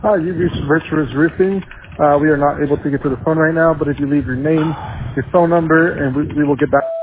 Hi, you've reached Virtuous Roofing. We are not able to get to the phone right now, but if you leave your name, your phone number, and we will get back.